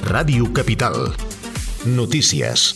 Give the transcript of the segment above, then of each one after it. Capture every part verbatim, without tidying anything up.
Ràdio Capital. Notícies.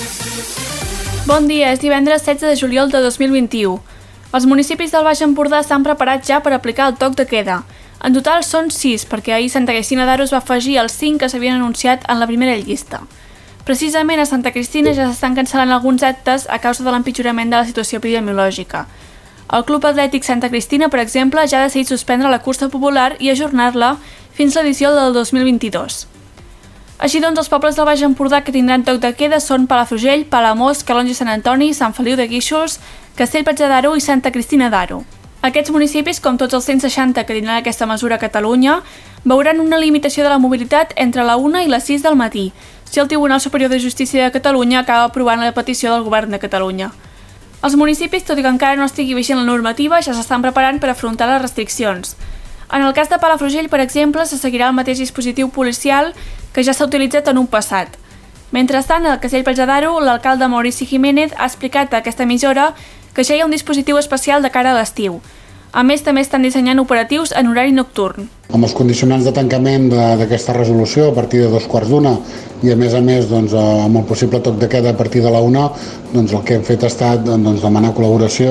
Bon dia, és divendres setze de juliol de dos mil vint-i-u. Els municipis del Baix Empordà s'han preparat ja per aplicar el toc de queda. En total són sis, perquè ahir Santa Cristina d'Aro es va afegir als cinc que s'havien anunciat en la primera llista. Precisament a Santa Cristina ja s'estan cancel·lant alguns actes a causa de l'empitjorament de la situació epidemiològica. El Club Atlètic Santa Cristina, per exemple, ja ha decidit suspendre la cursa popular i ajornar-la fins l'edició del dos mil vint-i-dos. Així doncs, els pobles del Baix Empordà que tindran toc de queda són Palafrugell, Palamós, Calonge i Sant Antoni, Sant Feliu de Guíxols, Castell-Platja d'Aro i Santa Cristina d'Aro. Aquests municipis, com tots els cent seixanta que tindran aquesta mesura a Catalunya, veuran una limitació de la mobilitat entre la una i les sis del matí, si el Tribunal Superior de Justícia de Catalunya acaba aprovant la petició del Govern de Catalunya. Els municipis, tot i que encara no estigui vigent la normativa, ja s'estan preparant per afrontar les restriccions. En el cas de Palafrugell, per exemple, se seguirà el mateix dispositiu policial que ja s'ha utilitzat en un passat. Mentrestant, al Castell-Platja d'Aro, l'alcalde Maurici Jiménez ha explicat a aquesta emissora que ja hi ha un dispositiu especial de cara a l'estiu. A més, també estan dissenyant operatius en horari nocturn. Amb els condicionants de tancament d'aquesta resolució a partir de dos quarts d'una i a més a més doncs, amb el possible toc de queda a partir de la una, doncs, el que hem fet ha estat doncs, demanar col·laboració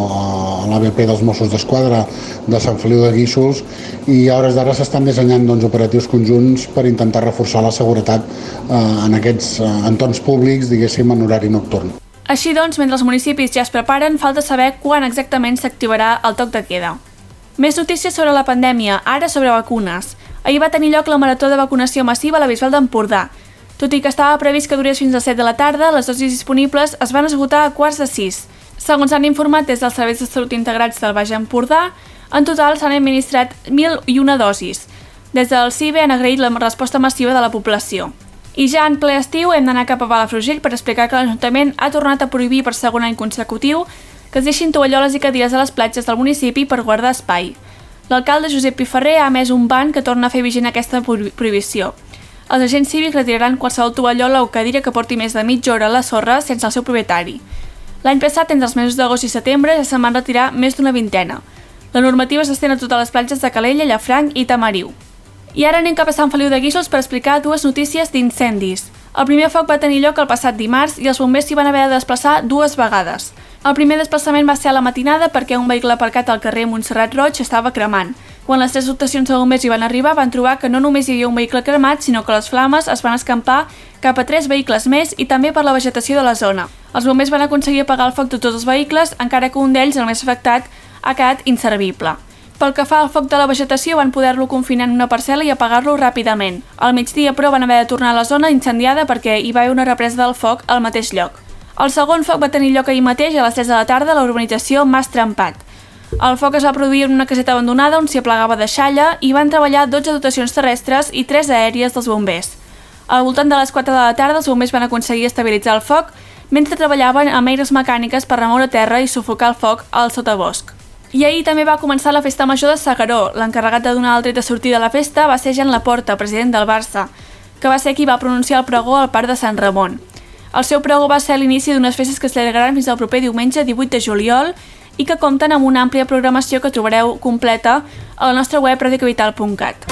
a l'A B P dels Mossos d'Esquadra de Sant Feliu de Guíxols i a hores d'ara s'estan dissenyant doncs, operatius conjunts per intentar reforçar la seguretat eh, en aquests eh, entorns públics, diguéssim, en horari nocturn. Així doncs, mentre els municipis ja es preparen, falta saber quan exactament s'activarà el toc de queda. Més notícies sobre la pandèmia, ara sobre vacunes. Ahir va tenir lloc la marató de vacunació massiva a la Bisbal d'Empordà. Tot i que estava previst que durés fins a les set de la tarda, les dosis disponibles es van esgotar a quarts de sis. Segons han informat des dels serveis de salut integrats del Baix Empordà, en total s'han administrat mil i una dosis. Des del C I B E han agraït la resposta massiva de la població. I ja en ple estiu hem d'anar cap a Palafrugell per explicar que l'Ajuntament ha tornat a prohibir per segon any consecutiu que es deixin tovalloles i cadires a les platges del municipi per guardar espai. L'alcalde Josep Piferrer ha emès un ban que torna a fer vigent aquesta prohibició. Els agents cívics retiraran qualsevol tovallola o cadira que porti més de mitja hora a la sorra sense el seu propietari. L'any passat, entre els mesos d'agost i setembre, ja se'n van retirar més d'una vintena. La normativa s'estén a totes les platges de Calella, Llafranc i Tamariu. I ara anem cap a Sant Feliu de Guíxols per explicar dues notícies d'incendis. El primer foc va tenir lloc el passat dimarts i els bombers s'hi van haver de desplaçar dues vegades. El primer desplaçament va ser a la matinada perquè un vehicle aparcat al carrer Montserrat Roig estava cremant. Quan les tres dotacions de bombers hi van arribar, van trobar que no només hi havia un vehicle cremat, sinó que les flames es van escampar cap a tres vehicles més i també per la vegetació de la zona. Els bombers van aconseguir apagar el foc de tots els vehicles, encara que un d'ells, el més afectat, ha quedat inservible. Pel que fa al foc de la vegetació, van poder-lo confinar en una parcel·la i apagar-lo ràpidament. Al migdia, però, van haver de tornar a la zona incendiada perquè hi va haver una represa del foc al mateix lloc. El segon foc va tenir lloc ahir mateix a les tres de la tarda a la urbanització Mas Trempat. El foc es va produir en una caseta abandonada on s'hi aplegava de xalla i van treballar dotze dotacions terrestres i tres aèries dels bombers. Al voltant de les quatre de la tarda, els bombers van aconseguir estabilitzar el foc mentre treballaven amb eines mecàniques per remoure terra i sufocar el foc al sotabosc. I ahir també va començar la festa major de S'Agaró. L'encarregat de donar el tret de sortida a la festa va ser Jan Laporta, president del Barça, que va ser qui va pronunciar el pregó al Parc de Sant Ramon. El seu pregó va ser l'inici d'unes festes que es celebraran fins al proper diumenge divuit de juliol i que compten amb una àmplia programació que trobareu completa a la nostra web radio capital punt cat.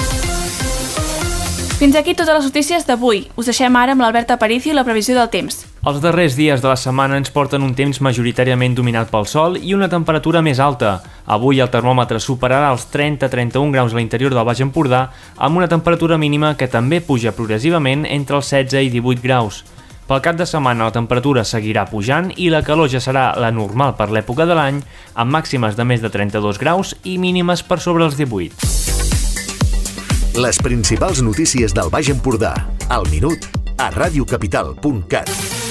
Fins aquí totes les notícies d'avui. Us deixem ara amb l'Albert Aparicio i la previsió del temps. Els darrers dies de la setmana ens porten un temps majoritàriament dominat pel sol i una temperatura més alta. Avui el termòmetre superarà els trenta a trenta-un graus a l'interior del Baix Empordà, amb una temperatura mínima que també puja progressivament entre els setze i divuit graus. Pel cap de setmana la temperatura seguirà pujant i la calor ja serà la normal per l'època de l'any, amb màximes de més de trenta-dos graus i mínimes per sobre els divuit. Les principals notícies del Baix Empordà, al minut, a ràdio capital punt cat.